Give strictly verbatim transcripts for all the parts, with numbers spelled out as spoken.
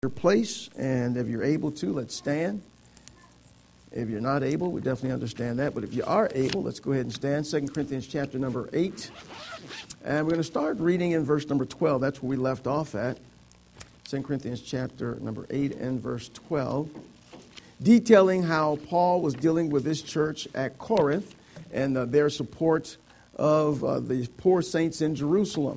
Your place, and if you're able to, let's stand. If you're not able, we definitely understand that, but if you are able, let's go ahead and stand. Second Corinthians chapter number eight, and we're going to start reading in verse number twelve. That's where we left off at. Second Corinthians chapter number eight and verse twelve, detailing how Paul was dealing with this church at Corinth and uh, their support of uh, the poor saints in Jerusalem.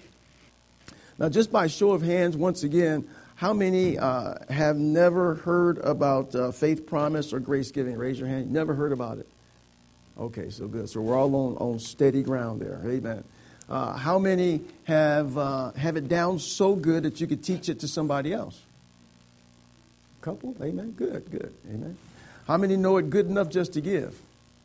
Now, just by show of hands, once again, how many uh, have never heard about uh, faith promise or grace giving? Raise your hand. Never heard about it. Okay, so good. So we're all on, on steady ground there. Amen. Uh, how many have uh, have it down so good that you could teach it to somebody else? A couple? Amen. Good, good. Amen. How many know it good enough just to give?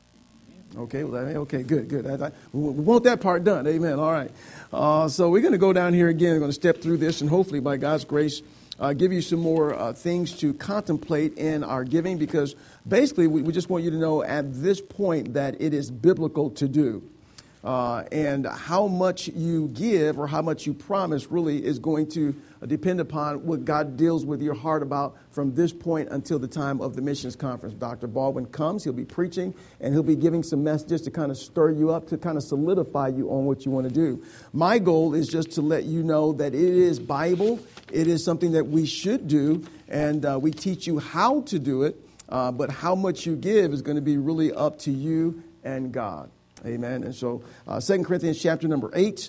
Okay, well, okay, good, good. I, I, we want that part done. Amen. All right. Uh, so we're going to go down here again. We're going to step through this, and hopefully, by God's grace, uh, give you some more uh, things to contemplate in our giving, because basically, we, we just want you to know at this point that it is biblical to do. Uh, and how much you give or how much you promise really is going to depend upon what God deals with your heart about from this point until the time of the missions conference. Doctor Baldwin comes, he'll be preaching, and he'll be giving some messages to kind of stir you up, to kind of solidify you on what you want to do. My goal is just to let you know that it is Bible, it is something that we should do, and uh, we teach you how to do it, uh, but how much you give is going to be really up to you and God. Amen. And so uh, Second Corinthians chapter number eight.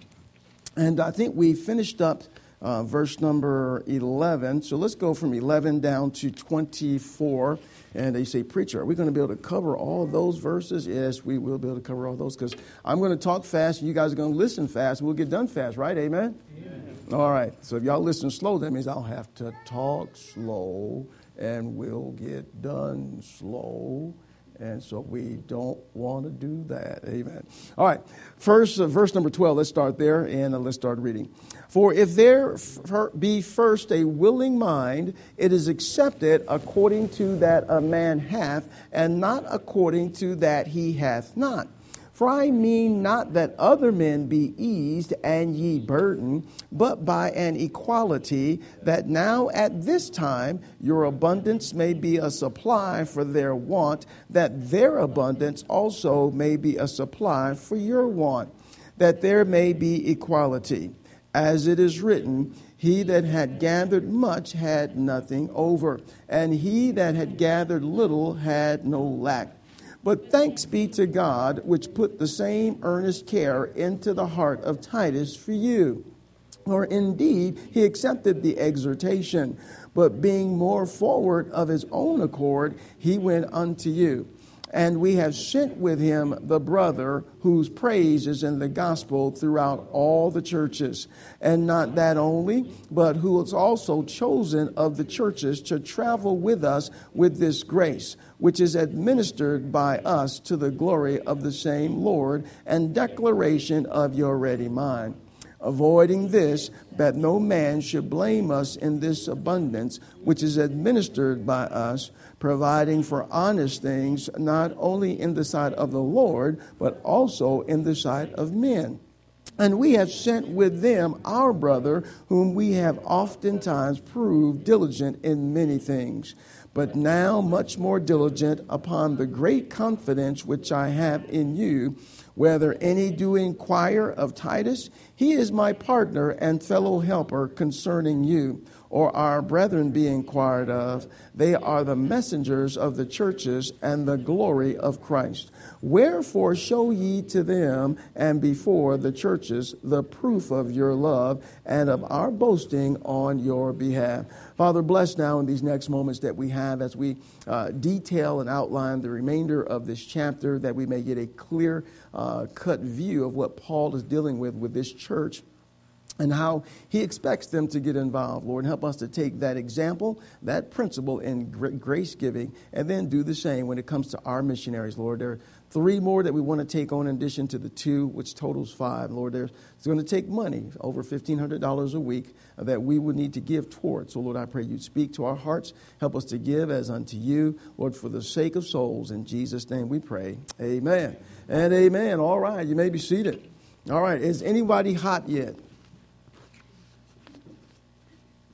And I think we finished up uh, verse number eleven. So let's go from eleven down to twenty-four. And they say, preacher, are we going to be able to cover all those verses? Yes, we will be able to cover all those, because I'm going to talk fast and you guys are going to listen fast. We'll get done fast, right? Amen? Amen. All right. So if y'all listen slow, that means I'll have to talk slow and we'll get done slow. And so we don't want to do that. Amen. All right. First, uh, verse number twelve. Let's start there and uh, let's start reading. For if there f- be first a willing mind, it is accepted according to that a man hath, and not according to that he hath not. For I mean not that other men be eased and ye burdened, but by an equality, that now at this time your abundance may be a supply for their want, that their abundance also may be a supply for your want, that there may be equality. As it is written, he that had gathered much had nothing over, and he that had gathered little had no lack. But thanks be to God, which put the same earnest care into the heart of Titus for you. For indeed he accepted the exhortation, but being more forward of his own accord, he went unto you. And we have sent with him the brother whose praise is in the gospel throughout all the churches. And not that only, but who is also chosen of the churches to travel with us with this grace, which is administered by us to the glory of the same Lord and declaration of your ready mind. Avoiding this, that no man should blame us in this abundance, which is administered by us, providing for honest things, not only in the sight of the Lord, but also in the sight of men. And we have sent with them our brother, whom we have oftentimes proved diligent in many things, but now much more diligent upon the great confidence which I have in you. Whether any do inquire of Titus, he is my partner and fellow helper concerning you. Or our brethren be inquired of, they are the messengers of the churches and the glory of Christ. Wherefore show ye to them and before the churches the proof of your love and of our boasting on your behalf. Father, bless now in these next moments that we have as we uh, detail and outline the remainder of this chapter, that we may get a clear uh, cut view of what Paul is dealing with with this church and how he expects them to get involved. Lord, help us to take that example, that principle in grace giving, and then do the same when it comes to our missionaries, Lord. There are three more that we want to take on in addition to the two, which totals five. Lord, there's, it's going to take money, over fifteen hundred dollars a week, uh, that we would need to give toward. So, Lord, I pray you'd speak to our hearts. Help us to give as unto you, Lord, for the sake of souls. In Jesus' name we pray. Amen and amen. All right, you may be seated. All right, is anybody hot yet?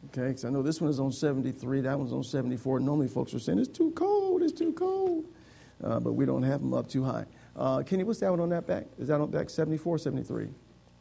Okay, because I know this one is on seventy-three, that one's on seventy-four. Normally folks are saying, it's too cold, it's too cold. Uh, but we don't have them up too high. Uh, Kenny, what's that one on that back? Is that on back seventy-four or seventy-three?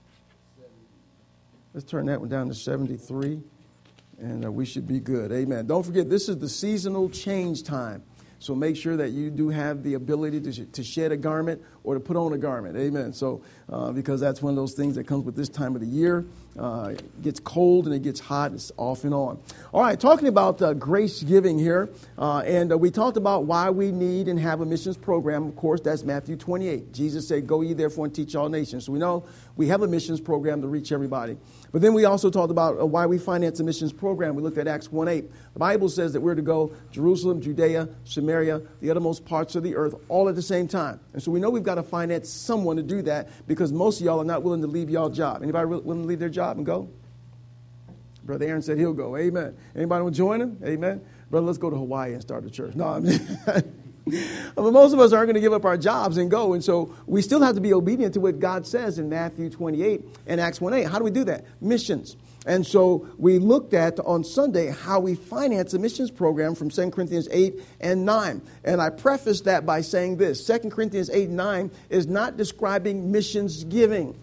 Let's turn that one down to seventy-three, and uh, we should be good. Amen. Don't forget, this is the seasonal change time. So make sure that you do have the ability to, sh- to shed a garment or to put on a garment. Amen. So uh, because that's one of those things that comes with this time of the year. Uh, it gets cold and it gets hot. It's off and on. All right, talking about uh, grace giving here. Uh, and uh, we talked about why we need and have a missions program. Of course, that's Matthew twenty-eight. Jesus said, go ye therefore and teach all nations. So we know we have a missions program to reach everybody. But then we also talked about uh, why we finance a missions program. We looked at Acts one eight. The Bible says that we're to go Jerusalem, Judea, Samaria, the uttermost parts of the earth, all at the same time. And so we know we've got to finance someone to do that because most of y'all are not willing to leave y'all job. Anybody willing to leave their job and go? Brother Aaron said he'll go. Amen. Anybody want to join him? Amen. Brother, let's go to Hawaii and start a church. No, I'm just but most of us aren't going to give up our jobs and go. And so we still have to be obedient to what God says in Matthew twenty-eight and Acts one eight. How do we do that? Missions. And so we looked at on Sunday how we finance a missions program from Second Corinthians eight and nine. And I prefaced that by saying this. Second Corinthians eight and nine is not describing missions giving.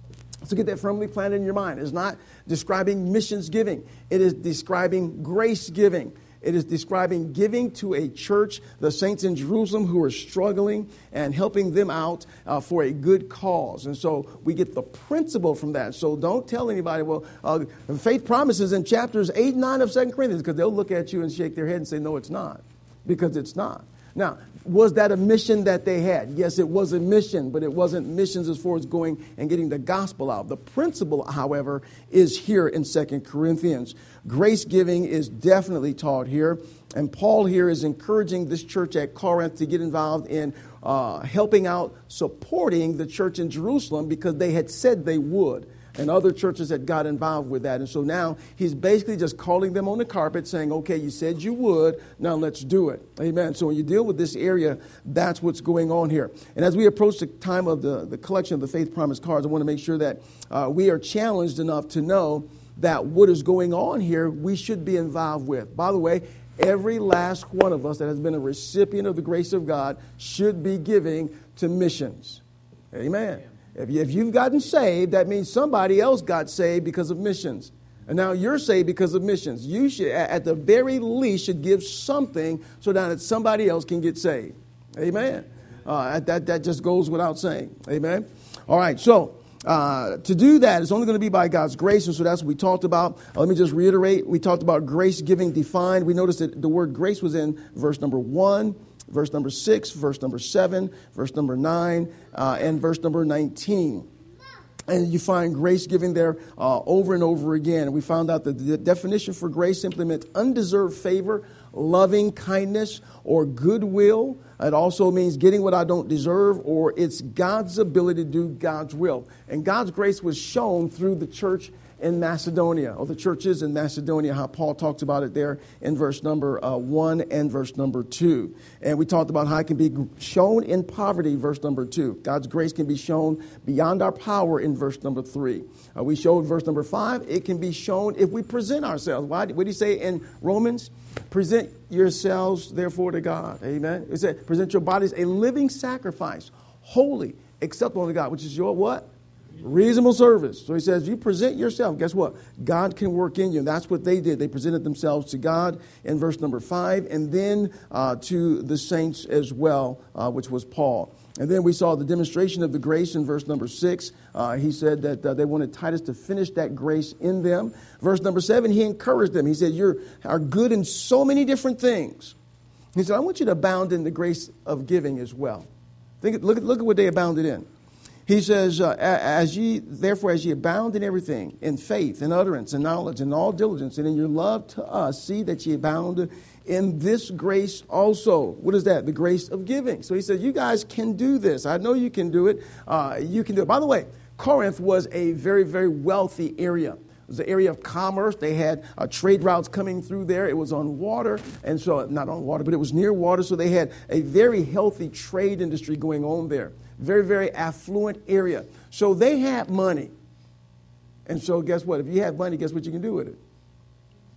So get that firmly planted in your mind. It's not describing missions giving. It is describing grace giving. It is describing giving to a church, the saints in Jerusalem who are struggling and helping them out uh, for a good cause. And so we get the principle from that. So don't tell anybody, well, uh, faith promises in chapters eight and nine of Second Corinthians, because they'll look at you and shake their head and say, no, it's not, because it's not. Now, was that a mission that they had? Yes, it was a mission, but it wasn't missions as far as going and getting the gospel out. The principle, however, is here in Second Corinthians. Grace giving is definitely taught here. And Paul here is encouraging this church at Corinth to get involved in uh, helping out, supporting the church in Jerusalem because they had said they would. And other churches had got involved with that. And so now he's basically just calling them on the carpet saying, okay, you said you would, now let's do it. Amen. So when you deal with this area, that's what's going on here. And as we approach the time of the, the collection of the Faith Promise cards, I want to make sure that uh, we are challenged enough to know that what is going on here, we should be involved with. By the way, every last one of us that has been a recipient of the grace of God should be giving to missions. Amen. If, you, if you've gotten saved, that means somebody else got saved because of missions. And now you're saved because of missions. You should, at the very least, should give something so that somebody else can get saved. Amen. Uh, that, that just goes without saying. Amen. All right. So uh, to do that, it's only going to be by God's grace. And so that's what we talked about. Uh, let me just reiterate. We talked about grace giving defined. We noticed that the word grace was in verse number one. Verse number six, verse number seven, verse number nine, uh, and verse number nineteen. And you find grace giving there uh, over and over again. And we found out that the definition for grace simply meant undeserved favor, loving kindness, or goodwill. It also means getting what I don't deserve, or it's God's ability to do God's will. And God's grace was shown through the church in Macedonia, or the churches in Macedonia, how Paul talks about it there in verse number uh, one and verse number two. And we talked about how it can be shown in poverty, verse number two. God's grace can be shown beyond our power in verse number three. Uh, we showed verse number five, it can be shown if we present ourselves. Why? What did he say in Romans? Present yourselves, therefore, to God. Amen. It said, present your bodies a living sacrifice, holy, acceptable to God, which is your what? Reasonable service. So he says, you present yourself. Guess what? God can work in you. And that's what they did. They presented themselves to God in verse number five, and then uh, to the saints as well, uh, which was Paul. And then we saw the demonstration of the grace in verse number six. Uh, he said that uh, they wanted Titus to finish that grace in them. Verse number seven, he encouraged them. He said, you are good in so many different things. He said, I want you to abound in the grace of giving as well. Think, look, look at what they abounded in. He says, uh, as ye, therefore, as ye abound in everything, in faith, in utterance, in knowledge, in all diligence, and in your love to us, see that ye abound in this grace also. What is that? The grace of giving. So he says, you guys can do this. I know you can do it. Uh, you can do it. By the way, Corinth was a very, very wealthy area. It was an area of commerce. They had uh, trade routes coming through there. It was on water, and so not on water, but it was near water. So they had a very healthy trade industry going on there. Very, very affluent area. So they had money. And so guess what? If you have money, guess what you can do with it?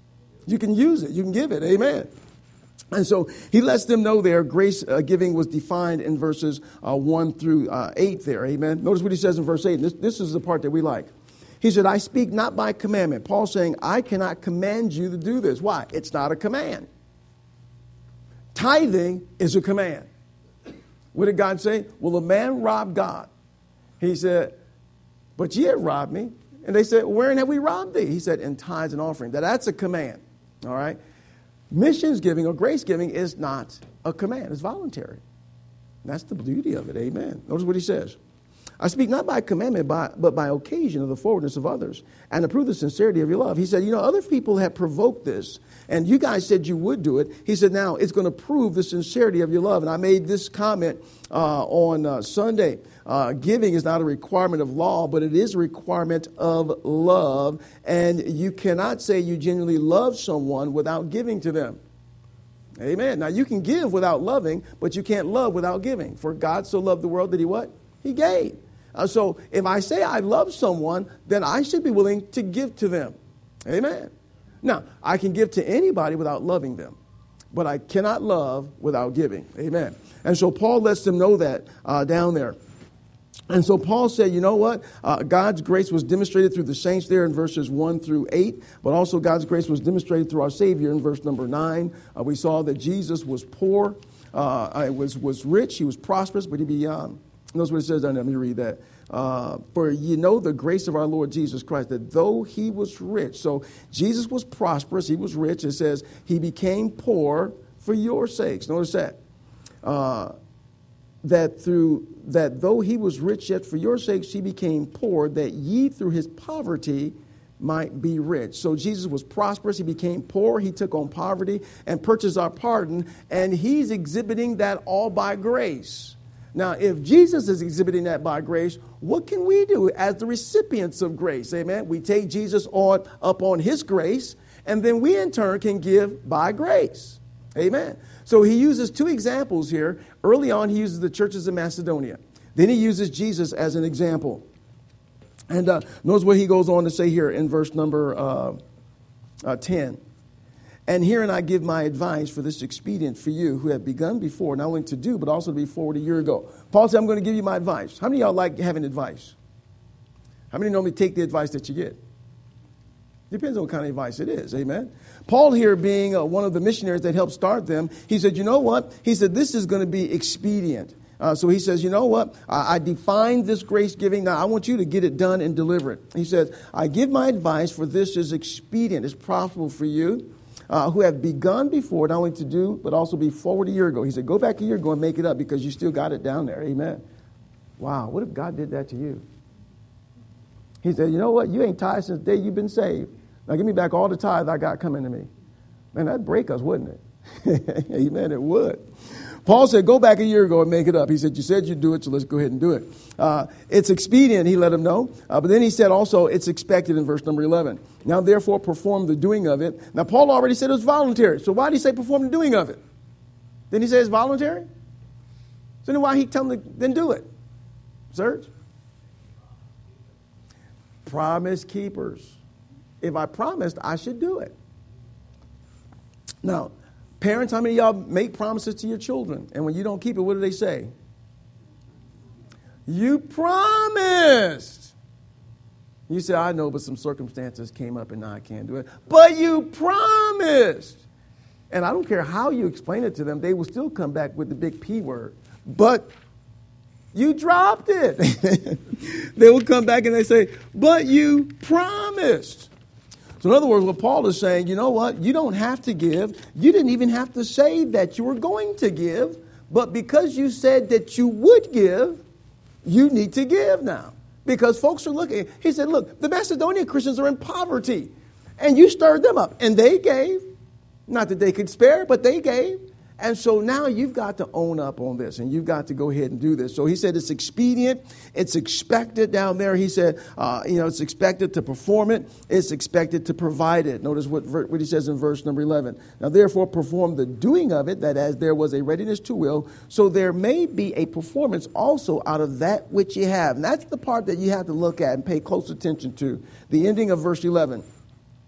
You can use it. You can give it. Amen. And so he lets them know there grace uh, giving was defined in verses uh, one through uh, eight there. Amen. Notice what he says in verse eight. This, this is the part that we like. He said, I speak not by commandment. Paul's saying, I cannot command you to do this. Why? It's not a command. Tithing is a command. What did God say? Well, a man robbed God. He said, but ye have robbed me. And they said, wherein have we robbed thee? He said, in tithes and offering. That that's a command. All right. Missions giving or grace giving is not a command. It's voluntary. That's the beauty of it. Amen. Notice what he says. I speak not by commandment, by, but by occasion of the forwardness of others, and to prove the sincerity of your love. He said, you know, other people have provoked this, and you guys said you would do it. He said, now it's going to prove the sincerity of your love. And I made this comment uh, on uh, Sunday. Uh, giving is not a requirement of law, but it is a requirement of love. And you cannot say you genuinely love someone without giving to them. Amen. Now, you can give without loving, but you can't love without giving. For God so loved the world that he what? He gave. Uh, so if I say I love someone, then I should be willing to give to them. Amen. Now, I can give to anybody without loving them, but I cannot love without giving. Amen. And so Paul lets them know that uh, down there. And so Paul said, you know what? Uh, God's grace was demonstrated through the saints there in verses one through eight, but also God's grace was demonstrated through our Savior in verse number nine. Uh, we saw that Jesus was poor, uh, was, was rich, he was prosperous, but he be um, Notice what it says down there. Let me read that. Uh, For you know the grace of our Lord Jesus Christ, that though he was rich, so Jesus was prosperous, he was rich. It says he became poor for your sakes. Notice that. Uh, that through that though he was rich, yet for your sakes he became poor, that ye through his poverty might be rich. So Jesus was prosperous, he became poor, he took on poverty and purchased our pardon, and he's exhibiting that all by grace. Now, if Jesus is exhibiting that by grace, what can we do as the recipients of grace? Amen. We take Jesus on up on his grace, and then we in turn can give by grace. Amen. So he uses two examples here. Early on, he uses the churches of Macedonia. Then he uses Jesus as an example. And uh, notice what he goes on to say here in verse number uh, uh, ten. And herein I give my advice for this expedient for you who have begun before, not only to do, but also to be forward a year ago. Paul said, I'm going to give you my advice. How many of y'all like having advice? How many normally take the advice that you get? Depends on what kind of advice it is. Amen. Paul here being uh, one of the missionaries that helped start them, he said, you know what? He said, this is going to be expedient. Uh, so he says, you know what? I, I defined this grace giving. Now I want you to get it done and deliver it. He says, I give my advice for this is expedient. It's profitable for you. Uh, who have begun before, not only to do, but also be forward a year ago. He said, go back a year ago and make it up because you still got it down there. Amen. Wow, what if God did that to you? He said, you know what? You ain't tithed since the day you've been saved. Now give me back all the tithe I got coming to me. Man, that'd break us, wouldn't it? Amen, it would. Paul said, go back a year ago and make it up. He said, you said you'd do it, so let's go ahead and do it. Uh, it's expedient, he let him know. Uh, but then he said also, it's expected in verse number eleven. Now, therefore, perform the doing of it. Now, Paul already said it was voluntary. So why did he say perform the doing of it? Didn't he say it's voluntary? So then why he tell them to then do it? Serge? Promise keepers. If I promised, I should do it. Now, parents, how many of y'all make promises to your children? And when you don't keep it, what do they say? You promised. You say, I know, but some circumstances came up and now I can't do it. But you promised. And I don't care how you explain it to them, they will still come back with the big P word. But you dropped it. They will come back and they say, but you promised. So in other words, what Paul is saying, you know what? You don't have to give. You didn't even have to say that you were going to give. But because you said that you would give, you need to give now. Because folks are looking. He said, look, the Macedonian Christians are in poverty. And you stirred them up. And they gave. Not that they could spare, but they gave. And so now you've got to own up on this, and you've got to go ahead and do this. So he said it's expedient, it's expected down there. He said, uh, you know, it's expected to perform it, it's expected to provide it. Notice what, what he says in verse number eleven. Now, therefore, perform the doing of it, that as there was a readiness to will, so there may be a performance also out of that which you have. And that's the part that you have to look at and pay close attention to. The ending of verse eleven.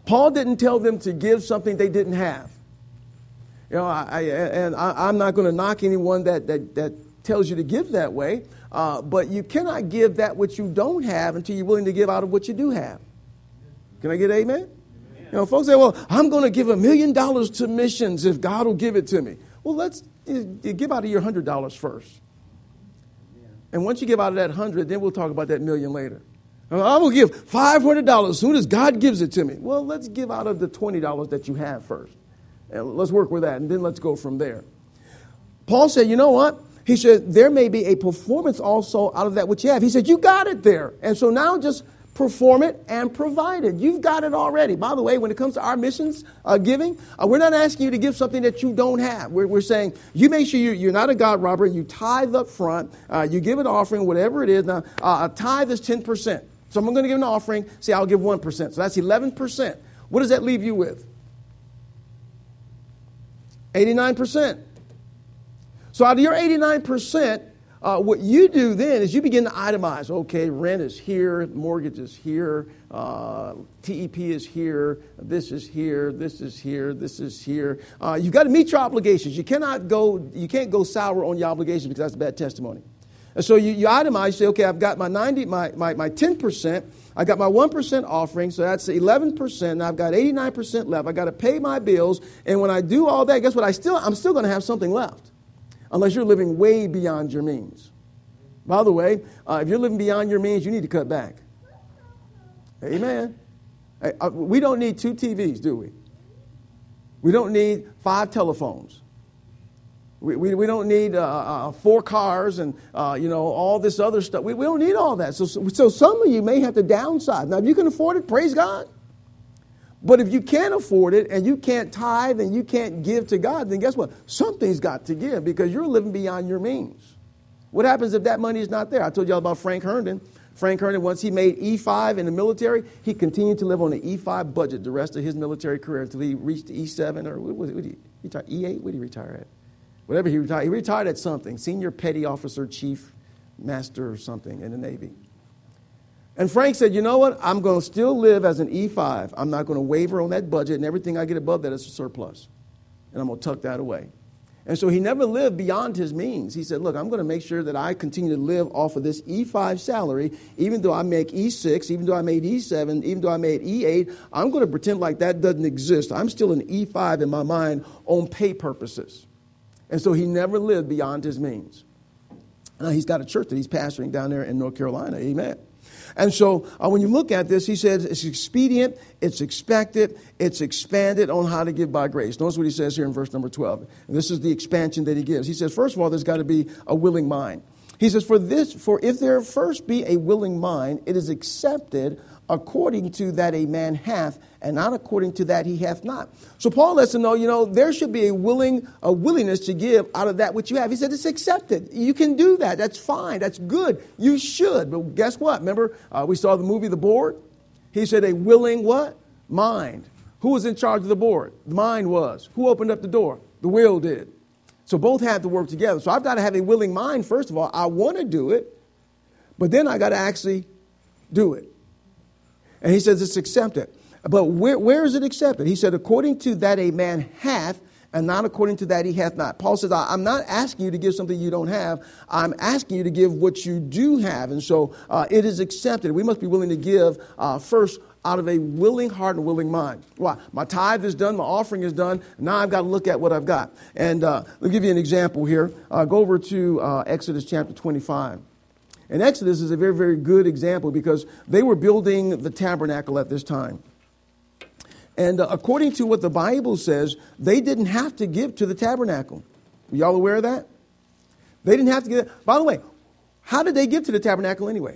Paul didn't tell them to give something they didn't have. You know, I, I, and I, I'm not going to knock anyone that, that, that tells you to give that way, uh, but you cannot give that which you don't have until you're willing to give out of what you do have. Can I get amen? Amen. You know, folks say, well, I'm going to give a million dollars to missions if God will give it to me. Well, let's you, you give out of your one hundred dollars first. And once you give out of that one hundred, then we'll talk about that million later. I will give five hundred dollars as soon as God gives it to me. Well, let's give out of the twenty dollars that you have first. And let's work with that, and then let's go from there. Paul said, you know what? He said, there may be a performance also out of that which you have. He said, you got it there. And so now just perform it and provide it. You've got it already. By the way, when it comes to our missions uh, giving, uh, we're not asking you to give something that you don't have. We're, we're saying you make sure you're, you're not a God robber. You tithe up front. Uh, you give an offering, whatever it is. Now, uh, a tithe is ten percent. So I'm going to give an offering. Say, I'll give one percent. So that's eleven percent. What does that leave you with? eighty-nine percent. So out of your eighty-nine percent, uh, what you do then is you begin to itemize. Okay, rent is here, mortgage is here, uh, T E P is here, this is here, this is here, this is here. Uh, you've got to meet your obligations. You cannot go, you can't go sour on your obligations because that's a bad testimony. And so you, you itemize, you say, okay, I've got my ninety, my, my, my ten percent, I got my one percent offering, so that's eleven percent, and I've got eighty-nine percent left. I got to pay my bills, and when I do all that, guess what? I still, I'm still going to have something left, unless you're living way beyond your means. By the way, uh, if you're living beyond your means, you need to cut back. Amen. Hey, uh, we don't need two T Vs, do we? We don't need five telephones. We, we, we don't need uh, uh, four cars and, uh, you know, all this other stuff. We, we don't need all that. So, so, so some of you may have to downsize. Now, if you can afford it, praise God. But if you can't afford it and you can't tithe and you can't give to God, then guess what? Something's got to give because you're living beyond your means. What happens if that money is not there? I told you all about Frank Herndon. Frank Herndon, once he made E five in the military, he continued to live on the E five budget the rest of his military career until he reached E seven or what was it? What did he retire? E eight? What did he retire at? Whatever he retired. He retired at something, senior petty officer, chief master or something in the Navy. And Frank said, you know what? I'm going to still live as an E five. I'm not going to waver on that budget, and everything I get above that is a surplus. And I'm going to tuck that away. And so he never lived beyond his means. He said, look, I'm going to make sure that I continue to live off of this E five salary, even though I make E six, even though I made E seven, even though I made E eight. I'm going to pretend like that doesn't exist. I'm still an E five in my mind on pay purposes. And so he never lived beyond his means. Now, he's got a church that he's pastoring down there in North Carolina. Amen. And so uh, when you look at this, he says it's expedient, it's expected, it's expanded on how to give by grace. Notice what he says here in verse number twelve. And this is the expansion that he gives. He says, first of all, there's got to be a willing mind. He says, for this, for if there first be a willing mind, it is accepted according to that a man hath, and not according to that he hath not. So Paul lets them know, you know, there should be a willing, a willingness to give out of that which you have. He said it's accepted. You can do that. That's fine. That's good. You should. But guess what? Remember, uh, we saw the movie The Board? He said a willing what? Mind. Who was in charge of the board? The mind was. Who opened up the door? The will did. So both had to work together. So I've got to have a willing mind, first of all. I want to do it, but then I got to actually do it. And he says it's accepted. But where, where is it accepted? He said, according to that a man hath, and not according to that he hath not. Paul says, I'm not asking you to give something you don't have. I'm asking you to give what you do have. And so uh, it is accepted. We must be willing to give uh, first out of a willing heart and willing mind. Why? My tithe is done. My offering is done. Now I've got to look at what I've got. And uh, let me give you an example here. Uh, go over to uh, Exodus chapter twenty-five. And Exodus is a very, very good example because they were building the tabernacle at this time. And uh, according to what the Bible says, they didn't have to give to the tabernacle. Are y'all aware of that? They didn't have to give. By the way, how did they give to the tabernacle anyway?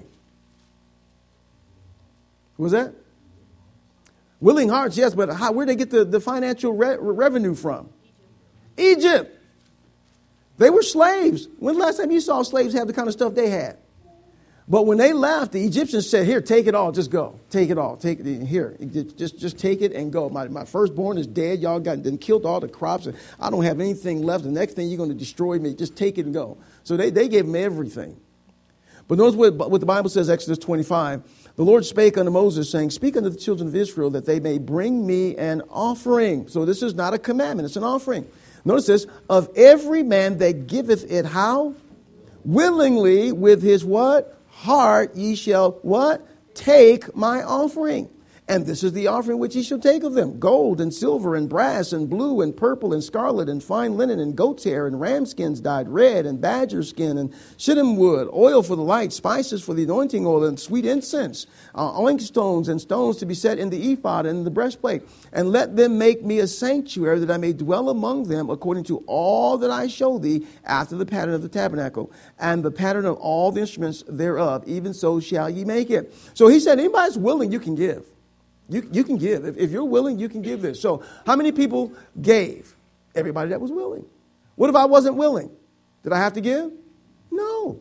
What was that? Willing hearts, yes, but how, where did they get the, the financial re- revenue from? Egypt. Egypt. They were slaves. When's the last time you saw slaves have the kind of stuff they had? But when they left, the Egyptians said, here, take it all. Just go. Take it all. Take it here. Just, just take it and go. My, my firstborn is dead. Y'all got done killed all the crops. And I don't have anything left. The next thing you're going to destroy me. Just take it and go. So they, they gave them everything. But notice what, what the Bible says, Exodus twenty-five. The Lord spake unto Moses, saying, speak unto the children of Israel that they may bring me an offering. So this is not a commandment, it's an offering. Notice this, of every man that giveth it how? Willingly with his what? Heart ye shall what? Take my offering. And this is the offering which ye shall take of them: gold and silver and brass and blue and purple and scarlet and fine linen and goat's hair and ram skins dyed red and badger skin and shittim wood, oil for the light, spices for the anointing oil and sweet incense, uh, oink stones and stones to be set in the ephod and in the breastplate. And let them make me a sanctuary that I may dwell among them according to all that I show thee after the pattern of the tabernacle and the pattern of all the instruments thereof. Even so shall ye make it. So he said, anybody's willing, you can give. You, you can give. If, if you're willing, you can give this. So how many people gave? Everybody that was willing. What if I wasn't willing? Did I have to give? No.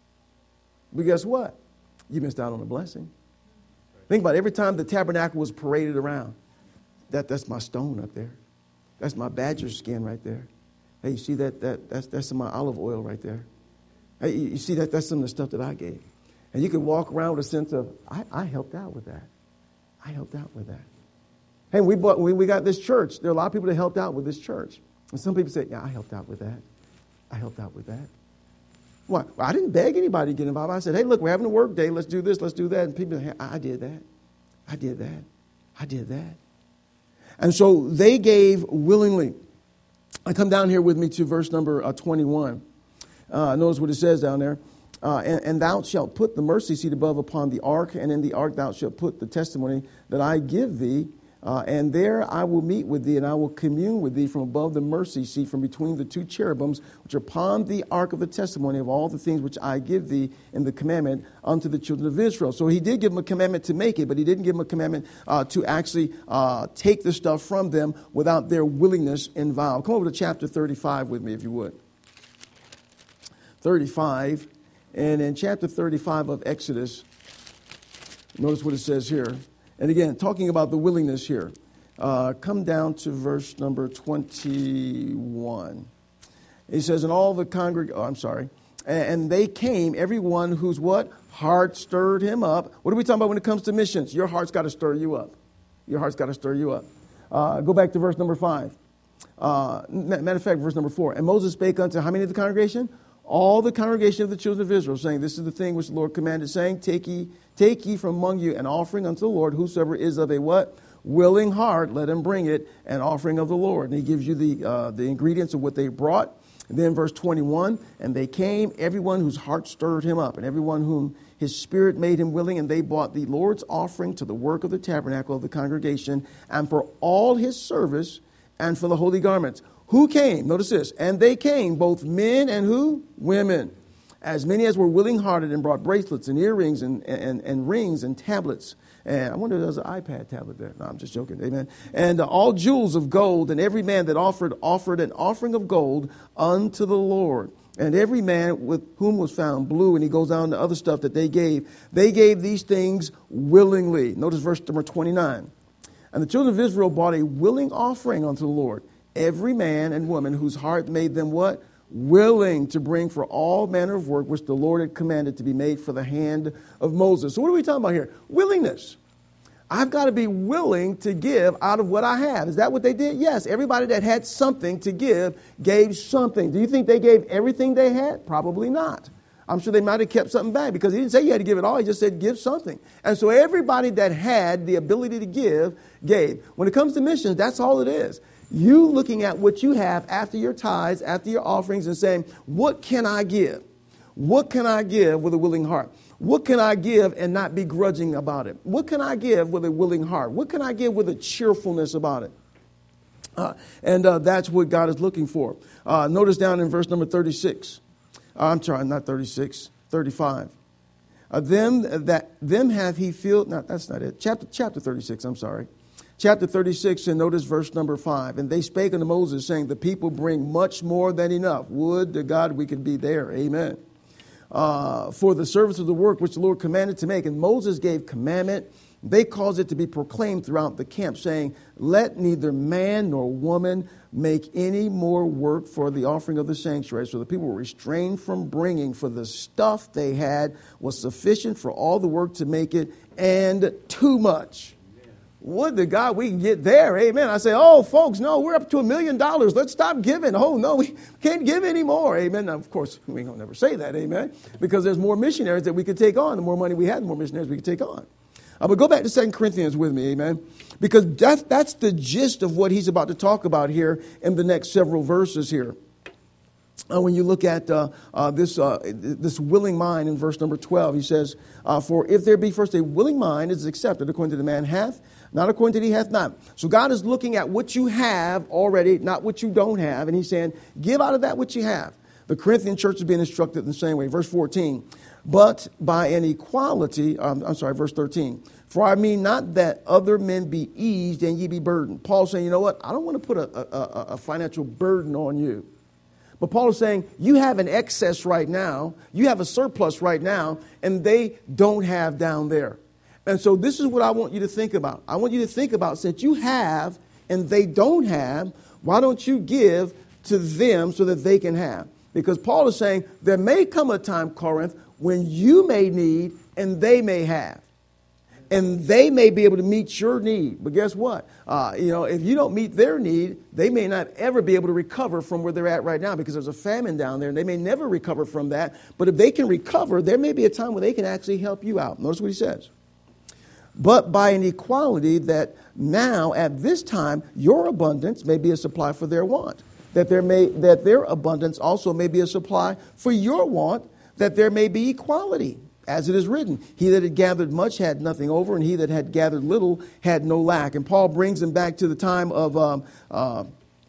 But guess what? You missed out on a blessing. Think about it. Every time the tabernacle was paraded around, that, that's my stone up there. That's my badger skin right there. Hey, you see that? that that's, that's my olive oil right there. Hey, you see that? That's some of the stuff that I gave. And you can walk around with a sense of, I, I helped out with that. I helped out with that. Hey, we bought, when we got this church, there are a lot of people that helped out with this church. And some people say, yeah, I helped out with that. I helped out with that. Well, I didn't beg anybody to get involved. I said, hey, look, we're having a work day. Let's do this. Let's do that. And people say, hey, I did that. I did that. I did that. And so they gave willingly. I come down here with me to verse number uh, twenty-one. Uh, notice what it says down there. Uh, and, and thou shalt put the mercy seat above upon the ark, and in the ark thou shalt put the testimony that I give thee. Uh, and there I will meet with thee, and I will commune with thee from above the mercy seat, from between the two cherubims, which are upon the ark of the testimony of all the things which I give thee in the commandment unto the children of Israel. So he did give them a commandment to make it, but he didn't give them a commandment uh, to actually uh, take the stuff from them without their willingness involved. Come over to chapter thirty-five with me, if you would. thirty-five. And in chapter thirty-five of Exodus, notice what it says here. And again, talking about the willingness here. Uh, come down to verse number twenty-one. He says, and all the congreg... Oh, I'm sorry. And they came, everyone whose what? Heart stirred him up. What are we talking about when it comes to missions? Your heart's got to stir you up. Your heart's got to stir you up. Uh, go back to verse number five. Uh, matter of fact, verse number four. And Moses spake unto how many of the congregation? All the congregation of the children of Israel, saying, this is the thing which the Lord commanded, saying, take ye, take ye from among you an offering unto the Lord, whosoever is of a what? Willing heart, let him bring it, an offering of the Lord. And he gives you the uh, the ingredients of what they brought. And then verse twenty-one, and they came, everyone whose heart stirred him up, and everyone whom his spirit made him willing, and they brought the Lord's offering to the work of the tabernacle of the congregation, and for all his service, and for the holy garments. Who came? Notice this. And they came, both men and who? Women. As many as were willing-hearted, and brought bracelets and earrings and, and, and rings and tablets. And I wonder if there's an iPad tablet there. No, I'm just joking. Amen. And uh, all jewels of gold, and every man that offered, offered an offering of gold unto the Lord. And every man with whom was found blue, and he goes down to other stuff that they gave. They gave these things willingly. Notice verse number twenty-nine. And the children of Israel brought a willing offering unto the Lord. Every man and woman whose heart made them what? Willing to bring for all manner of work which the Lord had commanded to be made for the hand of Moses. So what are we talking about here? Willingness. I've got to be willing to give out of what I have. Is that what they did? Yes. Everybody that had something to give gave something. Do you think they gave everything they had? Probably not. I'm sure they might have kept something back, because he didn't say you had to give it all. He just said give something. And so everybody that had the ability to give, gave. When it comes to missions, that's all it is. You looking at what you have after your tithes, after your offerings, and saying, what can I give? What can I give with a willing heart? What can I give and not be grudging about it? What can I give with a willing heart? What can I give with a cheerfulness about it? Uh, and uh, that's what God is looking for. Uh, notice down in verse number thirty-six. Uh, I'm sorry, not thirty-six, thirty-five. Uh, them that them have he filled. No, that's not it. Chapter chapter thirty-six. I'm sorry. Chapter thirty-six, and notice verse number five. And they spake unto Moses, saying, the people bring much more than enough. Would to God we could be there. Amen. Uh, for the service of the work which the Lord commanded to make. And Moses gave commandment They caused it to be proclaimed throughout the camp, saying, let neither man nor woman make any more work for the offering of the sanctuary. So the people were restrained from bringing, for the stuff they had was sufficient for all the work to make it, and too much. Would to God we can get there. Amen. I say, oh, folks, no, we're up to a million dollars. Let's stop giving. Oh, no, we can't give anymore. Amen. Now, of course, we don't never say that. Amen. Because there's more missionaries that we could take on. The more money we had, the more missionaries we could take on. Uh, but go back to Second Corinthians with me. Amen. Because that's, that's the gist of what he's about to talk about here in the next several verses here. Uh, when you look at uh, uh, this uh, this willing mind in verse number twelve, he says, uh, for if there be first a willing mind, it is accepted according to the man hath, not according to the he hath not. So God is looking at what you have already, not what you don't have. And he's saying, give out of that what you have. The Corinthian church is being instructed in the same way. Verse fourteen, but by an equality, um, I'm sorry, verse thirteen. For I mean not that other men be eased and ye be burdened. Paul's saying, you know what? I don't want to put a, a, a financial burden on you. But Paul is saying, you have an excess right now, you have a surplus right now, and they don't have down there. And so this is what I want you to think about. I want you to think about, since you have and they don't have, why don't you give to them so that they can have? Because Paul is saying, there may come a time, Corinth, when you may need and they may have. And they may be able to meet your need. But guess what? Uh, you know, if you don't meet their need, they may not ever be able to recover from where they're at right now, because there's a famine down there and they may never recover from that. But if they can recover, there may be a time where they can actually help you out. Notice what he says. But by an equality, that now at this time your abundance may be a supply for their want. That there may that their abundance also may be a supply for your want, that there may be equality. As it is written, he that had gathered much had nothing over, and he that had gathered little had no lack. And Paul brings them back to the time of um, uh,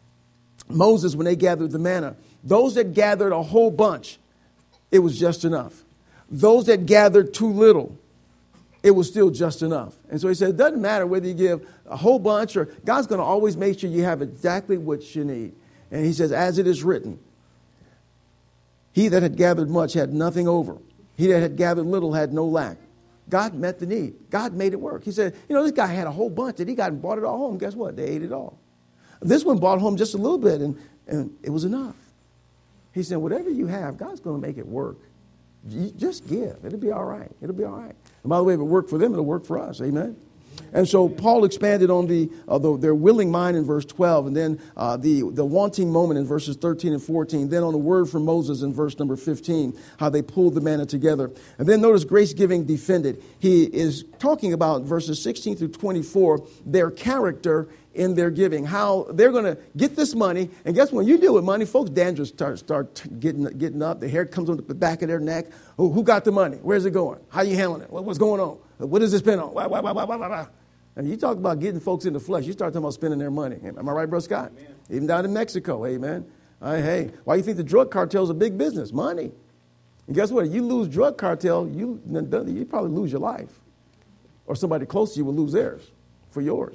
Moses when they gathered the manna. Those that gathered a whole bunch, it was just enough. Those that gathered too little, it was still just enough. And so he said, it doesn't matter whether you give a whole bunch, or God's going to always make sure you have exactly what you need. And he says, as it is written, he that had gathered much had nothing over. He that had gathered little had no lack. God met the need. God made it work. He said, you know, this guy had a whole bunch that he got and brought it all home. Guess what? They ate it all. This one brought home just a little bit, and, and it was enough. He said, whatever you have, God's going to make it work. You just give. It'll be all right. It'll be all right. And by the way, if it worked for them, it'll work for us. Amen. And so Paul expanded on the, uh, the their willing mind in verse twelve, and then uh, the, the wanting moment in verses thirteen and fourteen, then on the word from Moses in verse number fifteen, how they pulled the manna together. And then notice grace giving defended. He is talking about verses sixteen through twenty-four, their character in their giving, how they're going to get this money. And guess what? When you deal with money, folks' dandruff start, start getting, getting up. The hair comes on the back of their neck. Oh, who got the money? Where's it going? How you handling it? What, what's going on? What does it spend on? Wah, wah, wah, wah, wah, wah. And you talk about getting folks in the flesh, you start talking about spending their money. Am I right, Brother Scott? Amen. Even down in Mexico, amen. Uh, hey, why do you think the drug cartel is a big business? Money. And guess what? If you lose drug cartel, you, you probably lose your life. Or somebody close to you will lose theirs for yours.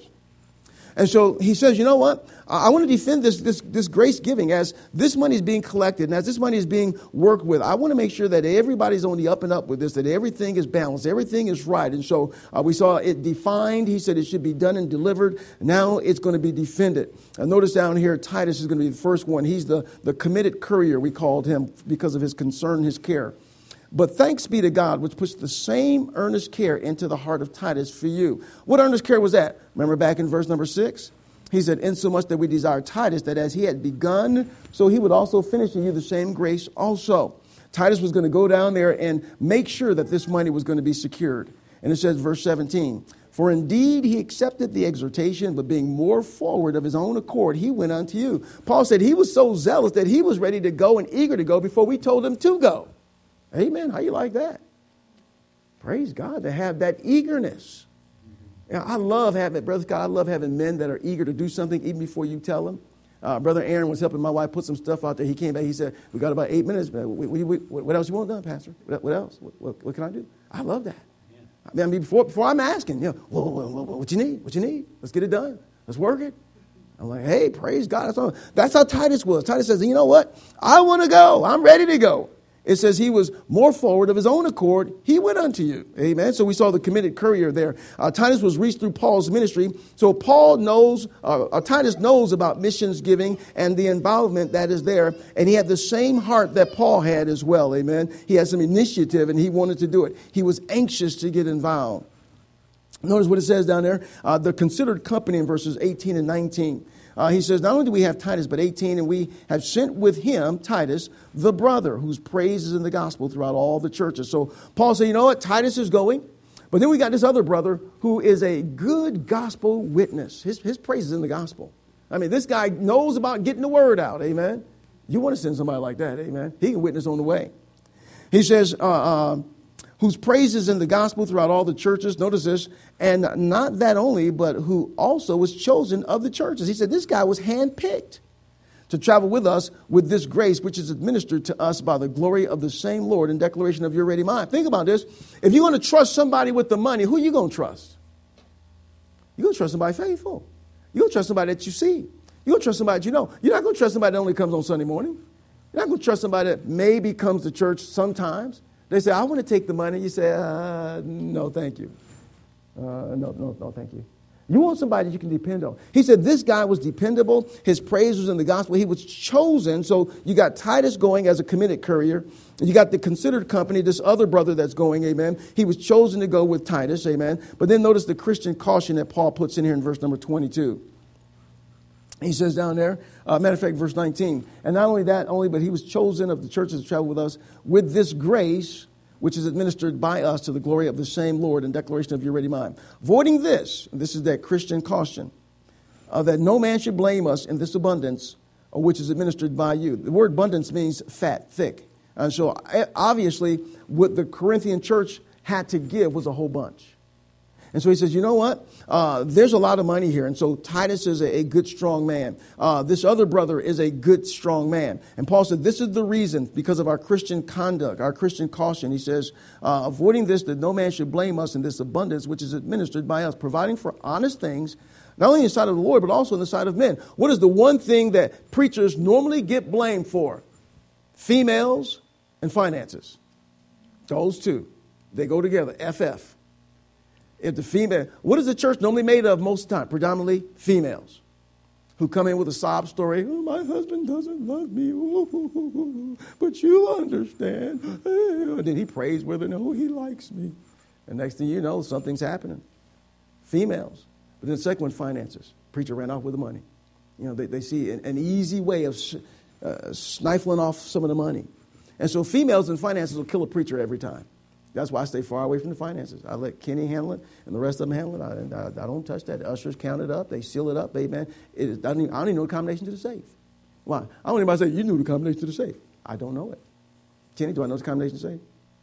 And so he says, you know what? I want to defend this, this, this grace giving as this money is being collected and as this money is being worked with. I want to make sure that everybody's on the up and up with this, that everything is balanced, everything is right. And so uh, we saw it defined. He said it should be done and delivered. Now it's going to be defended. And notice down here, Titus is going to be the first one. He's the, the committed courier, we called him, because of his concern, his care. But thanks be to God, which puts the same earnest care into the heart of Titus for you. What earnest care was that? Remember back in verse number six? He said, insomuch that we desire Titus, that as he had begun, so he would also finish in you the same grace also. Titus was going to go down there and make sure that this money was going to be secured. And it says, verse seventeen, for indeed he accepted the exhortation, but being more forward of his own accord, he went unto you. Paul said he was so zealous that he was ready to go and eager to go before we told him to go. Amen. How you like that? Praise God to have that eagerness. You know, I love having, Brother Scott, I love having men that are eager to do something even before you tell them. Uh, Brother Aaron was helping my wife put some stuff out there. He came back. He said, we got about eight minutes. What, what, what else you want done, Pastor? What, what else? What, what, what can I do? I love that. Yeah. I mean, before, before I'm asking, you know, whoa, whoa, whoa, whoa, what you need? What you need? Let's get it done. Let's work it. I'm like, hey, praise God. That's, all. That's how Titus was. Titus says, you know what? I want to go. I'm ready to go. It says he was more forward of his own accord. He went unto you. Amen. So we saw the committed courier there. Uh, Titus was reached through Paul's ministry. So Paul knows, uh, uh, Titus knows about missions giving and the involvement that is there. And he had the same heart that Paul had as well. Amen. He had some initiative and he wanted to do it. He was anxious to get involved. Notice what it says down there. Uh, the considered company in verses eighteen and nineteen. Uh, he says, not only do we have Titus, but eighteen, and we have sent with him, Titus, the brother, whose praise is in the gospel throughout all the churches. So Paul said, you know what? Titus is going. But then we got this other brother who is a good gospel witness. His, his praise is in the gospel. I mean, this guy knows about getting the word out. Amen. You want to send somebody like that. Amen. He can witness on the way. He says, uh, uh, whose praise is in the gospel throughout all the churches. Notice this. And not that only, but who also was chosen of the churches. He said this guy was handpicked to travel with us with this grace, which is administered to us by the glory of the same Lord in declaration of your ready mind. Think about this. If you're going to trust somebody with the money, who are you going to trust? You're going to trust somebody faithful. You're going to trust somebody that you see. You're going to trust somebody that you know. You're not going to trust somebody that only comes on Sunday morning. You're not going to trust somebody that maybe comes to church sometimes. They say, I want to take the money. You say, uh, no, thank you. Uh, no, no, no, thank you. You want somebody that you can depend on. He said this guy was dependable. His praise was in the gospel. He was chosen. So you got Titus going as a committed courier. You got the considered company, this other brother that's going, amen. He was chosen to go with Titus, amen. But then notice the Christian caution that Paul puts in here in verse number twenty-two. He says down there, uh, matter of fact, verse nineteen, and not only that, only, but he was chosen of the churches to travel with us with this grace, which is administered by us to the glory of the same Lord in declaration of your ready mind. Voiding this, and this is that Christian caution, uh, that no man should blame us in this abundance, uh, which is administered by you. The word abundance means fat, thick. And so obviously what the Corinthian church had to give was a whole bunch. And so he says, you know what? Uh, there's a lot of money here. And so Titus is a, a good, strong man. Uh, this other brother is a good, strong man. And Paul said, this is the reason, because of our Christian conduct, our Christian caution. He says, uh, avoiding this, that no man should blame us in this abundance, which is administered by us, providing for honest things, not only in the sight of the Lord, but also in the sight of men. What is the one thing that preachers normally get blamed for? Females and finances. Those two. They go together. F F. If the female, what is the church normally made of most of the time? Predominantly females who come in with a sob story. Oh, my husband doesn't love me, ooh, ooh, ooh, ooh, but you understand. And then he prays with her, no, he likes me. And next thing you know, something's happening. Females. But then the second one, finances. Preacher ran off with the money. You know, they, they see an, an easy way of uh, stifling off some of the money. And so females and finances will kill a preacher every time. That's why I stay far away from the finances. I let Kenny handle it, and the rest of them handle it. I, I, I don't touch that. The ushers count it up. They seal it up. Amen. It is, I, don't even, I don't even know the combination to the safe. Why? I don't even say, you knew the combination to the safe. I don't know it. Kenny, do I know the combination to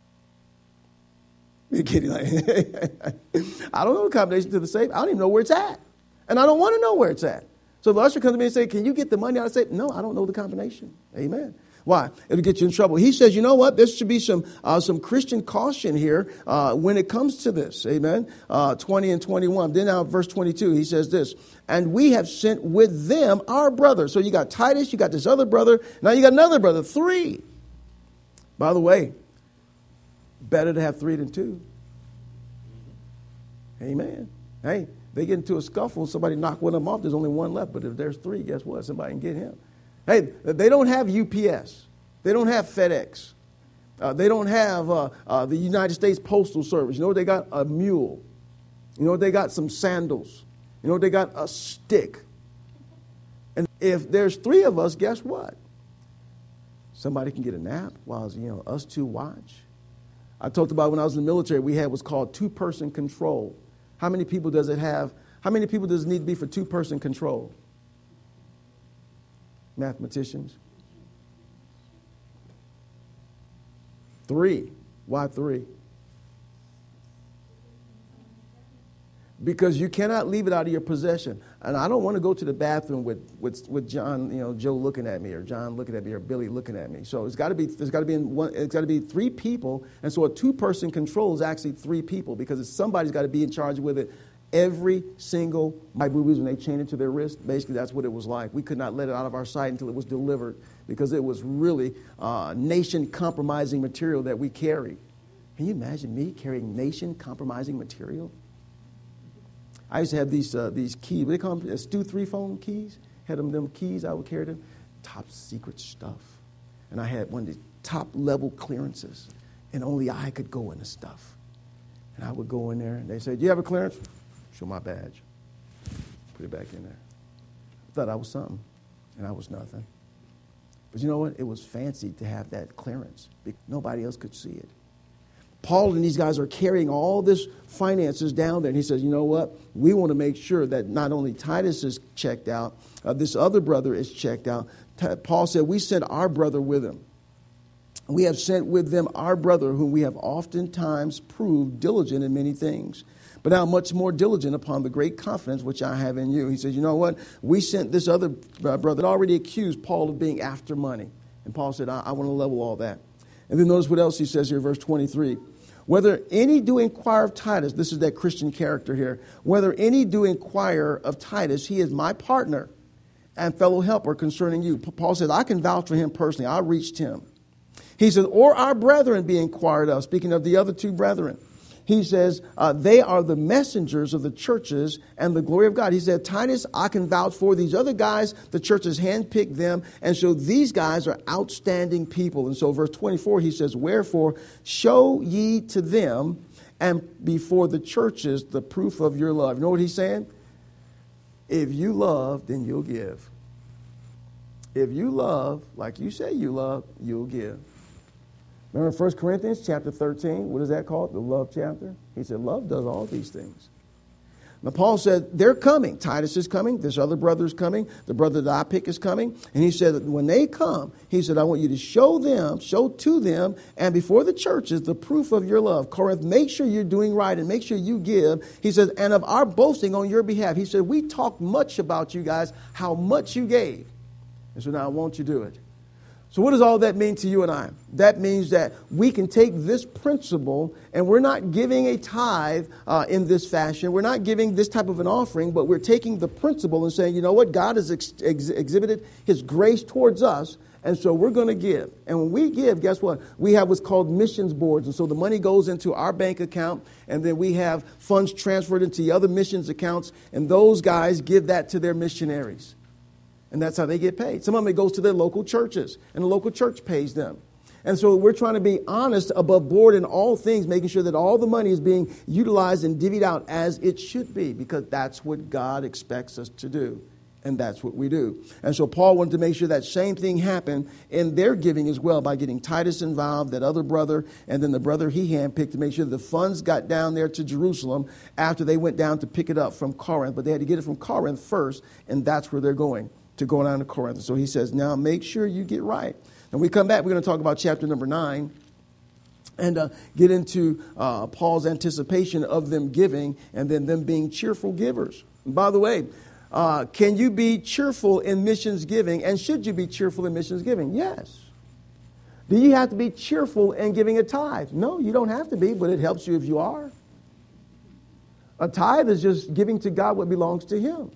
the safe? Kenny, like, I don't know the combination to the safe. I don't even know where it's at. And I don't want to know where it's at. So the usher comes to me and says, can you get the money out of the safe? No, I don't know the combination. Amen. Why? It'll get you in trouble. He says, you know what? There should be some uh, some Christian caution here uh, when it comes to this. Amen. Uh, twenty and twenty-one. Then now verse twenty-two, he says this. And we have sent with them our brother. So you got Titus, you got this other brother. Now you got another brother. Three. By the way, better to have three than two. Amen. Hey, they get into a scuffle. Somebody knock one of them off. There's only one left. But if there's three, guess what? Somebody can get him. Hey, they don't have U P S. They don't have FedEx. Uh, they don't have uh, uh, the United States Postal Service. You know what they got? A mule. You know what they got? Some sandals. You know what they got? A stick. And if there's three of us, guess what? Somebody can get a nap while, you know, us two watch. I talked about when I was in the military, we had what's called two-person control. How many people does it have? How many people does it need to be for two-person control? Mathematicians. Three. Why three? Because you cannot leave it out of your possession. And I don't want to go to the bathroom with, with, with John, you know, Joe looking at me, or John looking at me, or Billy looking at me. So it's got to be, there's got to be in one, it's got to be three people. And so a two-person control is actually three people, because it's, somebody's got to be in charge with it Every single my boobies when they chained it to their wrist, basically that's what it was like. We could not let it out of our sight until it was delivered because it was really uh, nation-compromising material that we carried. Can you imagine me carrying nation-compromising material? I used to have these uh, these keys. What do they call them? Uh, Stu three-phone keys. Had them them keys. I would carry them. Top secret stuff. And I had one of the top-level clearances, and only I could go in the stuff. And I would go in there, and they said, "Do you have a clearance?" Show my badge. Put it back in there. I thought I was something, and I was nothing. But you know what? It was fancy to have that clearance. Nobody else could see it. Paul and these guys are carrying all this finances down there. And he says, you know what? We want to make sure that not only Titus is checked out, uh, this other brother is checked out. T- Paul said, we sent our brother with him. We have sent with them our brother, whom we have oftentimes proved diligent in many things, but now much more diligent upon the great confidence which I have in you. He says, you know what? We sent this other brother that already accused Paul of being after money. And Paul said, I, I want to level all that. And then notice what else he says here, verse twenty-three. Whether any do inquire of Titus, this is that Christian character here. Whether any do inquire of Titus, he is my partner and fellow helper concerning you. Paul says, I can vouch for him personally. I reached him. He says, or our brethren be inquired of. Speaking of the other two brethren. He says, uh, they are the messengers of the churches and the glory of God. He said, Titus, I can vouch for these other guys. The church has handpicked them. And so these guys are outstanding people. And so verse twenty-four, he says, wherefore show ye to them and before the churches the proof of your love. You know what he's saying? If you love, then you'll give. If you love, like you say you love, you'll give. Remember First Corinthians chapter thirteen, what is that called? The love chapter. He said, love does all these things. Now, Paul said, they're coming. Titus is coming. This other brother is coming. The brother that I pick is coming. And he said, that when they come, he said, I want you to show them, show to them, and before the churches, the proof of your love. Corinth, make sure you're doing right and make sure you give. He says, and of our boasting on your behalf. He said, we talked much about you guys, how much you gave. And so now, won't you do it? So what does all that mean to you and I? That means that we can take this principle and we're not giving a tithe uh, in this fashion. We're not giving this type of an offering, but we're taking the principle and saying, you know what? God has ex- ex- exhibited his grace towards us. And so we're going to give. And when we give, guess what? We have what's called missions boards. And so the money goes into our bank account, and then we have funds transferred into the other missions accounts, and those guys give that to their missionaries. And that's how they get paid. Some of them, it goes to their local churches, and the local church pays them. And so we're trying to be honest above board in all things, making sure that all the money is being utilized and divvied out as it should be, because that's what God expects us to do. And that's what we do. And so Paul wanted to make sure that same thing happened in their giving as well by getting Titus involved, that other brother, and then the brother he handpicked to make sure the funds got down there to Jerusalem after they went down to pick it up from Corinth. But they had to get it from Corinth first, and that's where they're going, to go down to Corinth. So he says, now make sure you get right. And we come back, we're going to talk about chapter number nine and uh, get into uh, Paul's anticipation of them giving and then them being cheerful givers. And by the way, uh, can you be cheerful in missions giving? And should you be cheerful in missions giving? Yes. Do you have to be cheerful in giving a tithe? No, you don't have to be, but it helps you if you are. A tithe is just giving to God what belongs to him.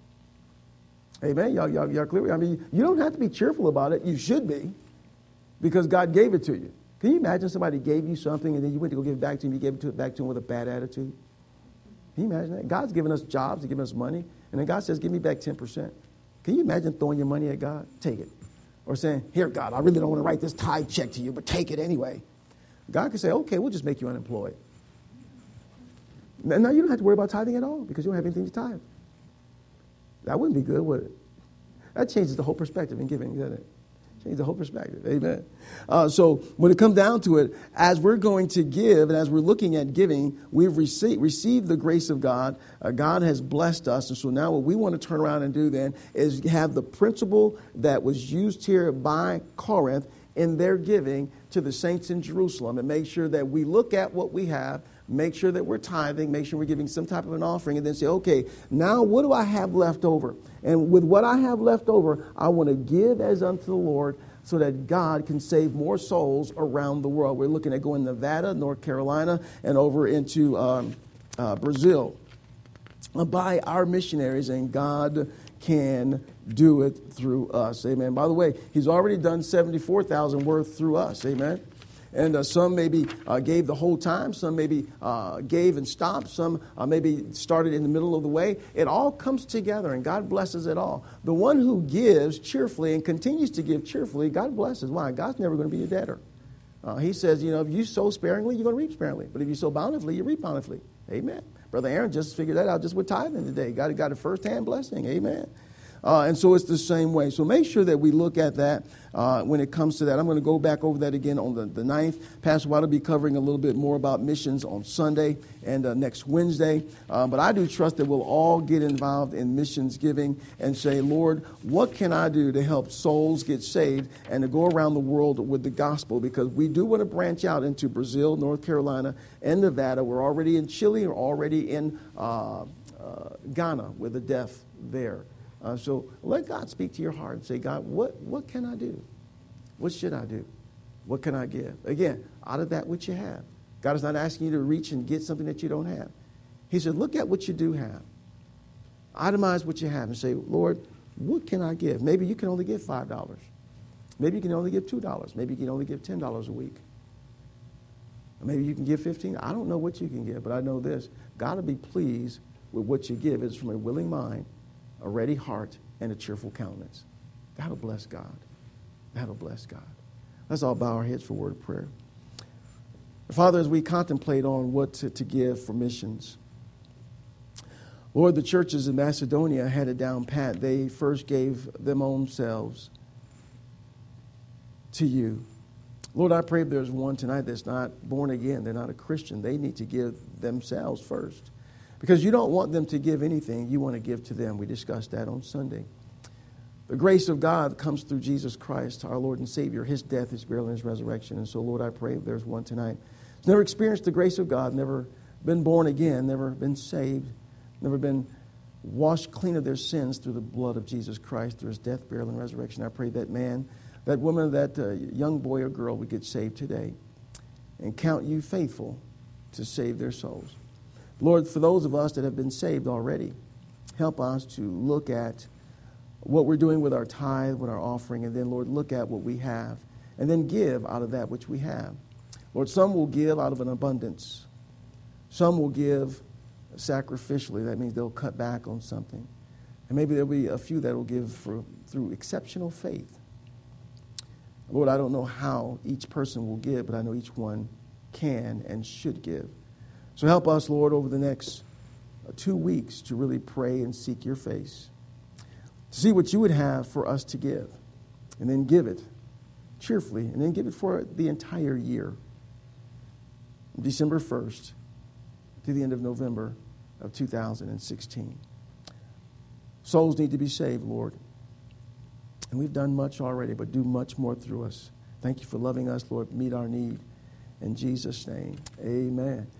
Amen. Y'all, y'all, y'all clear? I mean, you don't have to be cheerful about it. You should be, because God gave it to you. Can you imagine somebody gave you something and then you went to go give it back to him, you gave it to it back to him with a bad attitude? Can you imagine that? God's given us jobs, he's given us money, and then God says, give me back ten percent. Can you imagine throwing your money at God? Take it. Or saying, here, God, I really don't want to write this tithe check to you, but take it anyway. God can say, okay, we'll just make you unemployed. Now you don't have to worry about tithing at all because you don't have anything to tithe. That wouldn't be good, would it? That changes the whole perspective in giving, doesn't it? Changes the whole perspective. Amen. Uh, so when it comes down to it, as we're going to give and as we're looking at giving, we've received, received the grace of God. Uh, God has blessed us. And so now what we want to turn around and do then is have the principle that was used here by Corinth in their giving to the saints in Jerusalem and make sure that we look at what we have, make sure that we're tithing, make sure we're giving some type of an offering, and then say, okay, now what do I have left over? And with what I have left over, I want to give as unto the Lord so that God can save more souls around the world. We're looking at going to Nevada, North Carolina, and over into um, uh, Brazil. by our missionaries, and God can do it through us. Amen. By the way, he's already done seventy-four thousand worth through us. Amen. And uh, some maybe uh, gave the whole time. Some maybe uh, gave and stopped. Some uh, maybe started in the middle of the way. It all comes together, and God blesses it all. The one who gives cheerfully and continues to give cheerfully, God blesses. Why? God's never going to be a debtor. Uh, he says, you know, if you sow sparingly, you're going to reap sparingly. But if you sow bountifully, you reap bountifully. Amen. Brother Aaron just figured that out just with tithing today. God got a first-hand blessing. Amen. Uh, and so it's the same way. So make sure that we look at that uh, when it comes to that. I'm going to go back over that again on the, the ninth. Pastor White will be covering a little bit more about missions on Sunday and uh, next Wednesday. Uh, but I do trust that we'll all get involved in missions giving and say, Lord, what can I do to help souls get saved and to go around the world with the gospel? Because we do want to branch out into Brazil, North Carolina, and Nevada. We're already in Chile. We're already in uh, uh, Ghana with the deaf there. Uh, so let God speak to your heart and say, God, what, what can I do? What should I do? What can I give? Again, out of that which you have. God is not asking you to reach and get something that you don't have. He said, look at what you do have. Itemize what you have and say, Lord, what can I give? Maybe you can only give five dollars. Maybe you can only give two dollars. Maybe you can only give ten dollars a week. Maybe you can give fifteen dollars. I don't know what you can give, but I know this. God will be pleased with what you give. It's from a willing mind, a ready heart, and a cheerful countenance. That'll bless God. That'll bless God. Let's all bow our heads for a word of prayer. Father, as we contemplate on what to, to give for missions, Lord, the churches in Macedonia had it down pat. They first gave them own selves to you. Lord, I pray if there's one tonight that's not born again, they're not a Christian, they need to give themselves first. Because you don't want them to give anything. You want to give to them. We discussed that on Sunday. The grace of God comes through Jesus Christ, our Lord and Savior, his death, his burial, and his resurrection. And so, Lord, I pray if there's one tonight who's never experienced the grace of God, never been born again, never been saved, never been washed clean of their sins through the blood of Jesus Christ, through his death, burial, and resurrection. I pray that man, that woman, that uh, young boy or girl would get saved today and count you faithful to save their souls. Lord, for those of us that have been saved already, help us to look at what we're doing with our tithe, with our offering, and then, Lord, look at what we have, and then give out of that which we have. Lord, some will give out of an abundance. Some will give sacrificially. That means they'll cut back on something. And maybe there'll be a few that will give for, through exceptional faith. Lord, I don't know how each person will give, but I know each one can and should give. So help us, Lord, over the next two weeks to really pray and seek your face, to see what you would have for us to give, and then give it cheerfully, and then give it for the entire year, December first to the end of November of two thousand sixteen. Souls need to be saved, Lord. And we've done much already, but do much more through us. Thank you for loving us, Lord. Meet our need. In Jesus' name, amen.